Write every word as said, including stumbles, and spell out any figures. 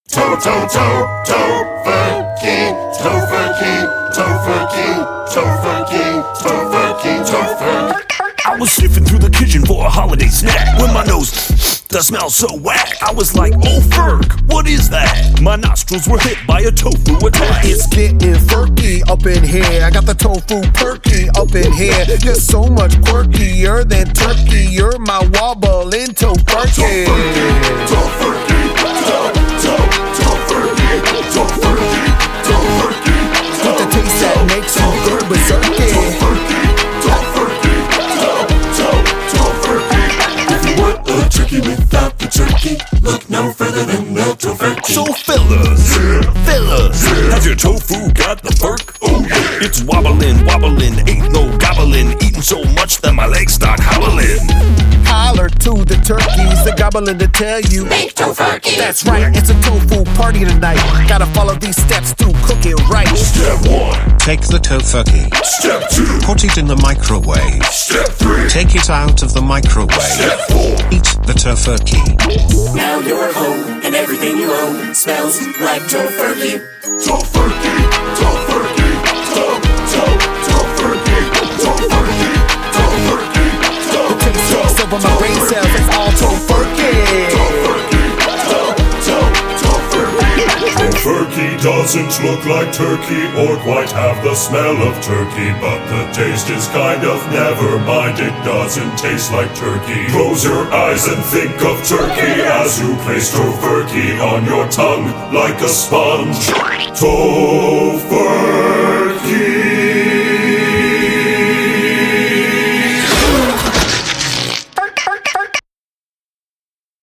To, to, to, tofurkey, tofurkey, tofurkey, tofurkey, tofurkey, tofurkey. I was sniffing through the kitchen for a holiday snack when my nose that smelled so whack. I was like, oh Ferg, what is that? My nostrils were hit by a tofu attack. It's getting furky up in here. I got the tofu perky up in here. You're so much quirkier than turkey. You're my wobbling tofurkey. Tofurkey, tofurkey, to, to, tofurkey, tofurkey, tofurkey. With the taste that makes you go berserky. Tofurkey, tofurkey, to, to, tofurkey. If you want a turkey without the turkey, look no further than the tofurkey. So fellas, Yeah. fellas, Yeah. has your tofu got the furk? Oh yeah. It's wobbling, wobbling, ain't no gobbling, eating so much that my legs start howling. Holler to the turkeys, the gobbling to tell you. Make tofurkey. That's right, it's a tofu party tonight. Gotta follow these steps to cook it right. Step one. Take the tofurkey. Step two. Put it in the microwave. Step three. Take it out of the microwave. Step four. Eat the tofurkey. Now you're home, and everything you own smells like tofurkey. Tofurkey, tofurkey, to, to, tofurkey, tofurkey, tofurkey, to, The taste takes over my brain cells, it's all tofurkey. Tofurkey, to, to, tofurkey. Tofurkey doesn't look like turkey or quite have the smell of turkey, but the taste is kind of never mind. It doesn't taste like turkey. Close your eyes and think of turkey as you place tofurkey on your tongue like a sponge. Tofurkey.